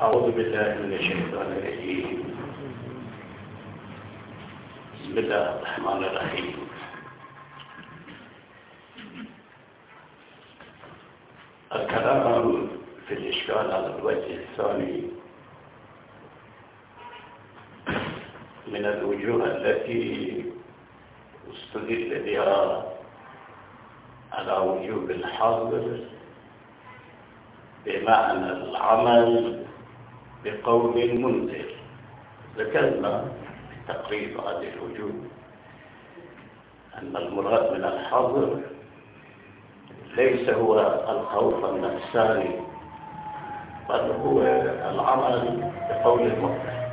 أعوذ بالله من الشيطان الرجيم. بسم الله الرحمن الرحيم. الكلام في الإشكال على الوجه الثاني من الوجوه التي استدل بها على وجوب الحظر بمعنى العمل بقول المنذر. ذكرنا تقريب هذه الوجوه أن المراد من الحظر ليس هو الخوف النفساني، بل هو العمل بقول المنذر.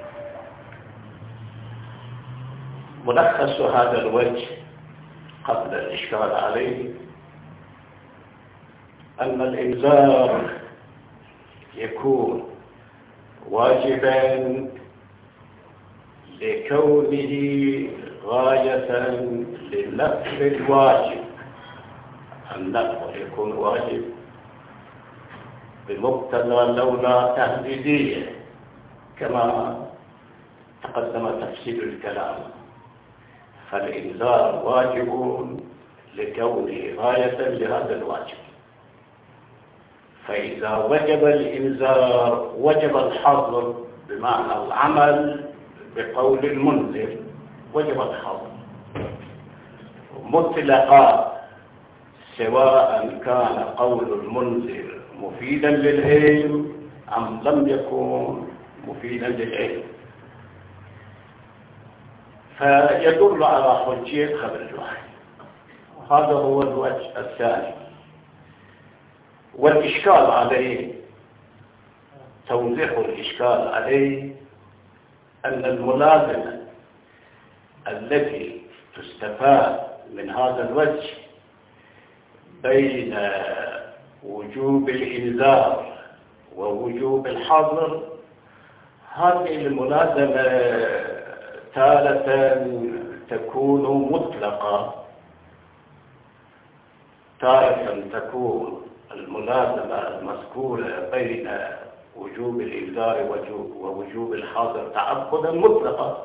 ملخص هذا الوجه قبل الإشكال عليه أن الإنذار يكون واجبا لكونه غاية للنفذ الواجب. النفذ يكون واجب بمقتضى لولا تهديدية كما تقدم تفسير الكلام، فالإنذار واجب لكونه غاية لهذا الواجب. فإذا وجب الإنذار وجب الحظر بمعنى العمل بقول المنذر، وجب الحظر مطلقا، سواء كان قول المنذر مفيدا للعلم أم لم يكن مفيدا للعلم، فيدل على حجية خبر الوحي. هذا هو الوجه الثاني. والإشكال عليه، توضيح الإشكال عليه، أن الملازمة التي تستفاد من هذا الوجه بين وجوب الإنذار ووجوب الحظر، هذه الملازمة تارة تكون مطلقة، تارة تكون الملازمة المذكورة بين وجوب الإنذار ووجوب الحظر تعبدا مطلقا،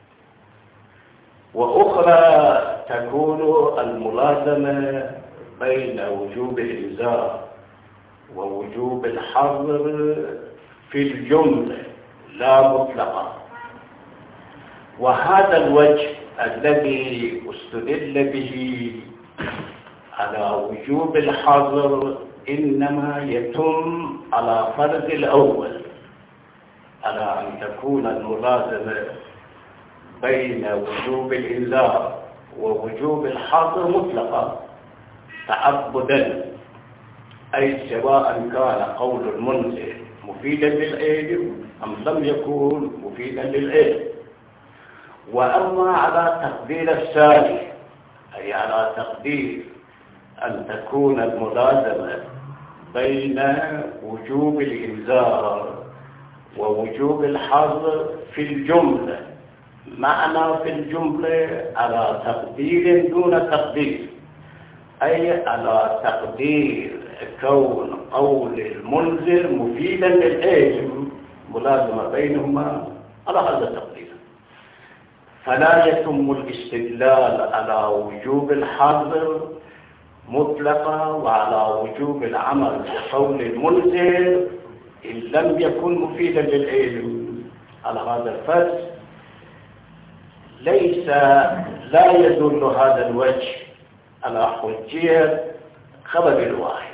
وأخرى تكون الملازمة بين وجوب الإنذار ووجوب الحظر في الجملة لا مطلقا. وهذا الوجه الذي استدل به على وجوب الحظر إنما يتم على فرض الأول، على أن تكون الملازمة بين وجوب الإنذار ووجوب الحظر مطلقا تعبدا، أي سواء كان قول المنذر مفيدا للعلم أم لم يكن مفيدا للعلم. وأما على تقدير الثاني، أي على تقدير أن تكون الملازمة بين وجوب الإنذار ووجوب الحظر في الجملة، معنى في الجملة على تقدير دون تقدير، أي على تقدير كون قول المنذر مفيدا للعلم، ملازمة بينهما على هذا التقدير. فلا يتم الاستدلال على وجوب الحظر مطلقا وعلى وجوب العمل بقول المنذر إن لم يكن مفيدا للعلم. على هذا الفرض لا يدل هذا الوجه على حجية خبر الواحد.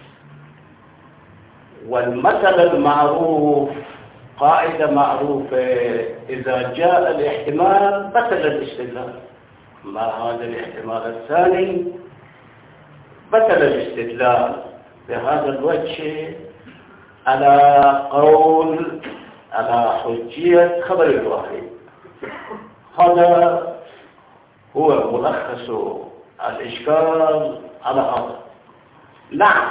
والمثل المعروف، قاعدة معروفة، إذا جاء الاحتمال بطل الاستدلال. ما هذا الاحتمال الثاني بطل الاستدلال بهذا الوجه على حجية خبر الواحد. هذا هو ملخص الإشكال على هذا. نعم،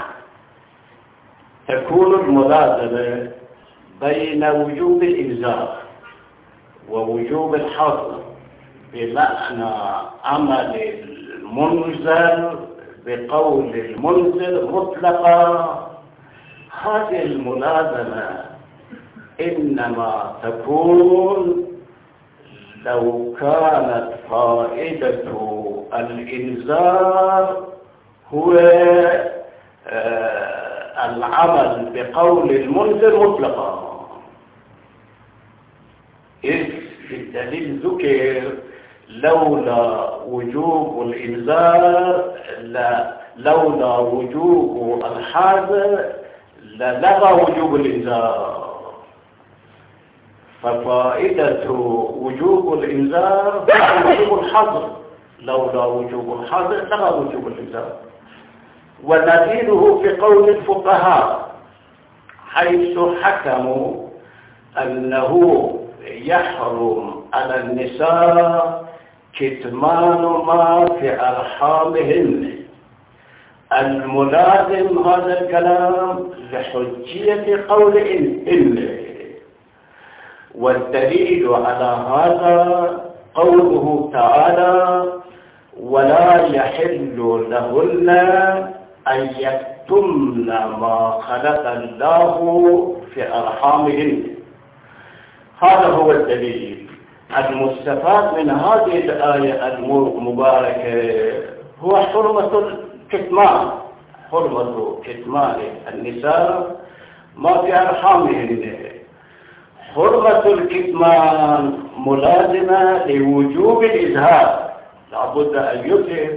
تكون الملازمة بين وجوب الإنذار ووجوب الحظر بمعنى عمل المنذر بقول المنذر مطلقا. هذه الملازمة إنما تكون لو كانت فائدة الإنذار هو العمل بقول المنذر مطلقا، إذ الدليل ذكر لولا وجوب الإنذار لولا وجوب الحظر للغى وجوب الإنذار. ففائدة وجوب الإنذار وجوب الحظر، لولا وجوب الحظر لغى وجوب الإنذار. ونظيره في قول الفقهاء حيث حكموا أنه يحرم على النساء كتمان ما في أرحامهن، الملازم هذا الكلام لحجية قول إن. والدليل على هذا قوله تعالى: ولا يحل لهن أن يكتمن ما خلق الله في أرحامهن. هذا هو الدليل المستفاد من هذه الآية المباركة، هو حرمة الكتمان، حرمة كتمان النساء ما في أرحامهن. حرمة الكتمان ملازمة لوجوب الإظهار، لابد أن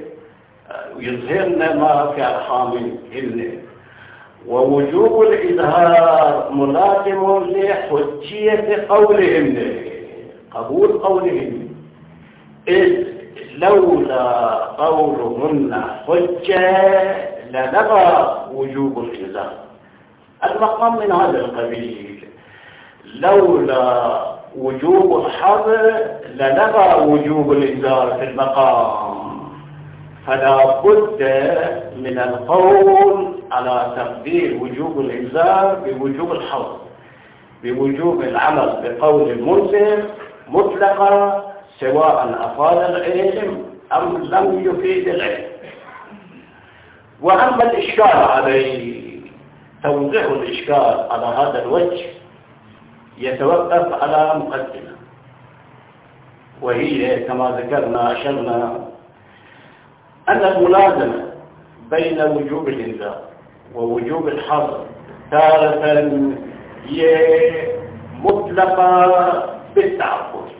يظهرن ما في أرحامهن، ووجوب الإظهار ملازم لحجية قولهن، قبول قولهن، إذ لولا قولهن حجة للغى وجوب الإظهار. المقام من هذا القبيل، لولا وجوب الحظر للغى وجوب الإنذار في المقام. فلا بد من القول على تقدير وجوب الإنذار بوجوب الحظر، بوجوب العمل بقول المنذر مطلقا سواء أفاد العلم أم لم يفيد العلم. وأما الإشكال عليه، توضيح الإشكال على هذا الوجه يتوقف على مقدمة، وهي كما ذكرنا أشرنا أن الملازمة بين وجوب الإنذار ووجوب الحظر تارة هي مطلقة بالتعبد،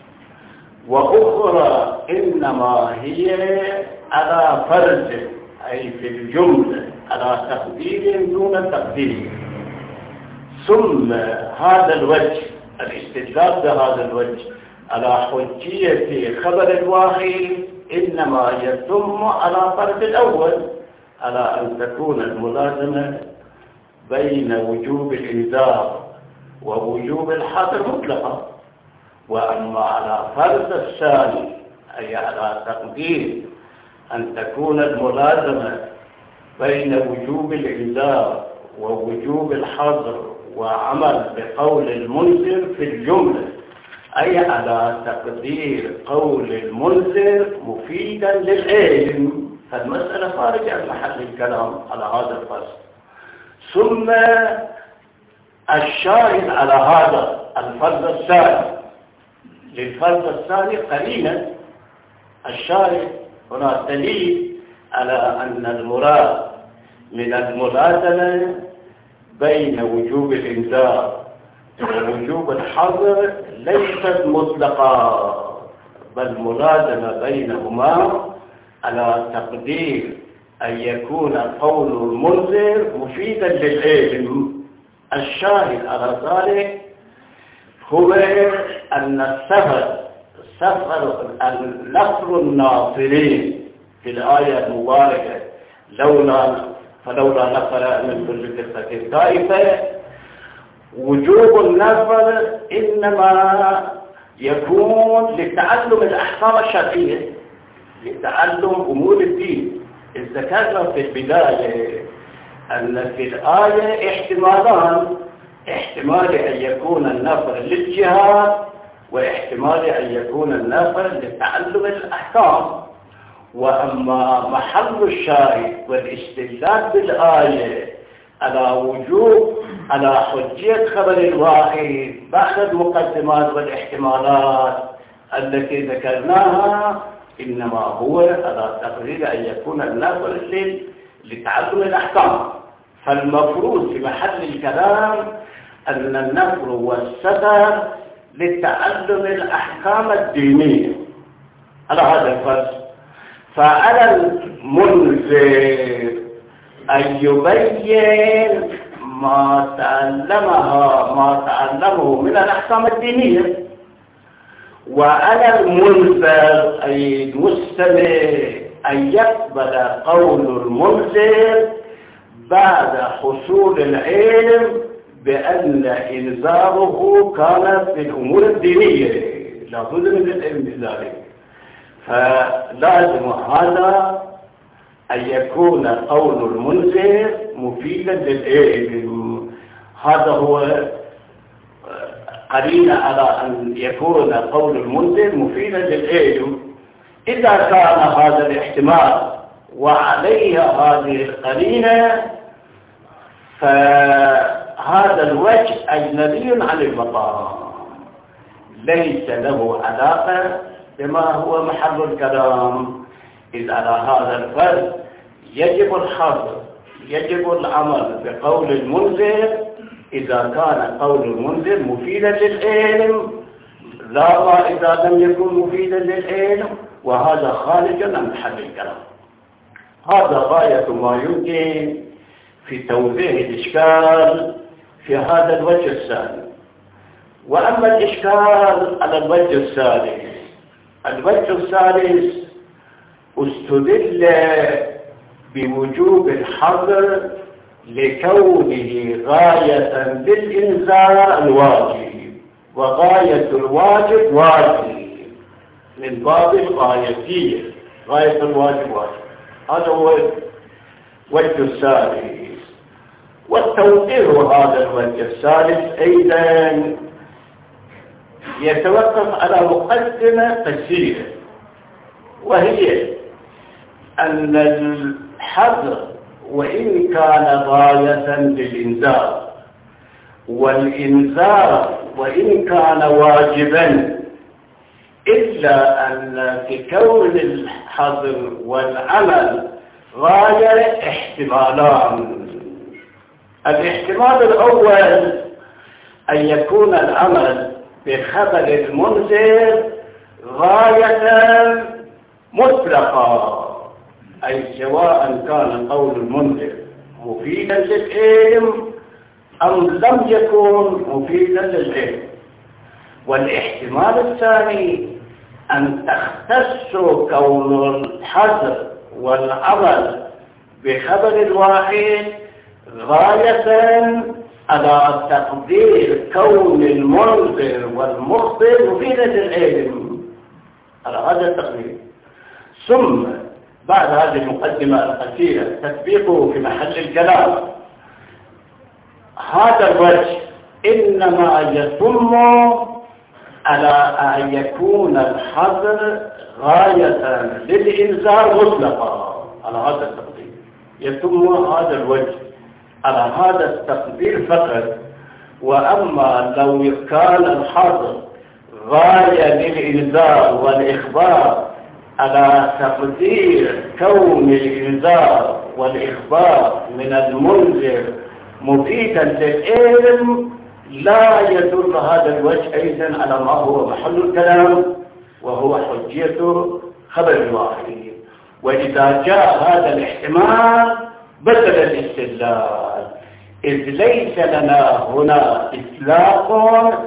وأخرى إنما هي على فرض، أي في الجملة على تقدير دون تقدير. ثم هذا الوجه، الاستدلال بهذا الوجه على حجية خبر الواحد إنما يتم على فرض الأول، على أن تكون الملازمة بين وجوب الإنذار ووجوب الحظر مطلقة. وأما على فرض الثاني، أي على تقدير أن تكون الملازمة بين وجوب الإنذار ووجوب الحظر وعمل بقول المنذر في الجملة، أي على تقدير قول المنذر مفيدا للعلم، فالمسألة خارج عن محل الكلام على هذا الفصل. ثم الشاهد على هذا الفرض الثاني، للفرض الثاني قرينة. الشاهد هنا دليل على أن المراد من الملازمة بين وجوب الإنذار ووجوب الحظر ليست مطلقة، بل ملازمة بينهما على تقدير أن يكون قول المنذر مفيدا للعلم. الشاهد على ذلك هو أن نصر الناصرين في الآية المباركة فلولا نفر من كل فرقة طائفة، وجوب النصر إنما يكون لتعلم الأحكام الشرعية، لتعلم أمور الدين. إذ ذكرنا في البداية أن في الآية احتمالان، احتمال أن يكون النفر للجهاد، واحتمال أن يكون النفر لتعلم الأحكام. وأما محل الشاهد والاستدلال بالآية على حجية خبر الواحد بعد المقدمات والاحتمالات التي ذكرناها، إنما هو على تقرير أن يكون النقل لتعلم الأحكام. فالمفروض في محل الكلام أن النقل والسفر لتعلم الأحكام الدينية على هذا الفرض. فعلى المنذر أن يبين ما تعلمه من الأحكام الدينية، وعلى المنذر أي المستمع أن يقبل قول المنذر بعد حصول العلم بأن إنذاره كان في الأمور الدينية، لا بد من العلم بذلك. فلازم هذا أن يكون قول المنذر مفيدا للعلم. هذا هو قرينة على أن يكون قول المنذر مفيدا للعلم. إذا كان هذا الاحتمال وعليها هذه القرينة فهذا الوجه أجنبي عن المقام، ليس له علاقة بما هو محل الكلام. إذ على هذا الفرض يجب الحظر، يجب العمل بقول المنذر إذا كان قول المنذر مفيدا للعلم، لا إذا لم يكن مفيدا للعلم، وهذا خارج عن محل الكلام. هذا غاية ما يمكن في توضيح الإشكال في هذا الوجه الثاني. وأما الإشكال على الوجه الثالث، الوجه الثالث استدل بوجوب الحظر لكونه غاية للإنذار الواجب، وغاية الواجب واجب من باب الغايتية، غاية الواجب واجب. هذا هو الوجه الثالث. والتوضيح هذا الوجه الثالث أيضا يتوقف على مقدمة قصيرة، وهي أن الحظر وإن كان غاية للإنذار، والإنذار وإن كان واجبا، إلا أن في كون الحظر والعمل غاية احتمالان. الاحتمال الأول أن يكون العمل بخبر المنذر غاية مطلقة، أي سواء كان قول المنذر مفيدا للعلم أم لم يكن مفيدا للعلم. والاحتمال الثاني أن تختص كون الحظر والعمل بخبر الواحد غاية على تقدير كون المنذر والمخبر مفيدا للعلم، على هذا التقدير. ثم بعد هذه المقدمة القصيرة تطبيقه في محل الكلام. هذا الوجه إنما يتم على أن يكون الحظر غاية للإنذار مطلقا، على هذا التقدير يتم هذا الوجه على هذا التقدير فقط. وأما لو كان الحظر غاية للإنذار والإخبار على تقدير كون الإنذار والإخبار من المنذر مفيدا للعلم، لا يدل هذا الوجه أيضا على ما هو محل الكلام، وهو حجية خبر الواحد. وإذا جاء هذا الاحتمال بدل الاستدلال، إذ ليس لنا هنا إطلاق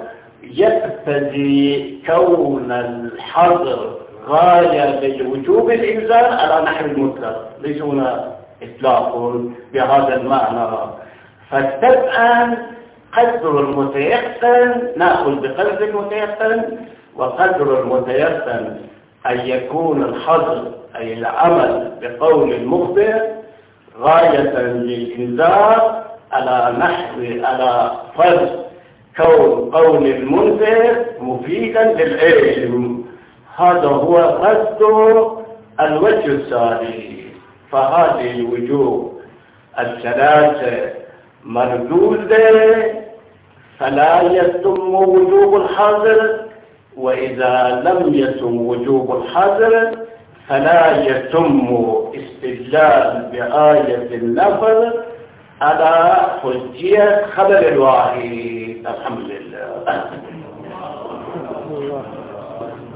يقتضي كون الحظر غاية لوجوب الإنذار على نحو المطلق، ليس هنا إطلاق بهذا المعنى. فاتبعا قدر المتيقن نأخذ بقدر المتيقن، وقدر المتيقن أن يكون الحظر أي العمل بقول المخبر غاية للإنذار على فرض كون قول المنذر مفيدا للعلم. هذا هو قصد الوجه الثاني. فهذه الوجوه الثلاثة مردودة فلا يتم وجوب الحظر، وإذا لم يتم وجوب الحظر فلا يتم استدلال بآية النفر على حجية خبر الواحد. الحمد لله.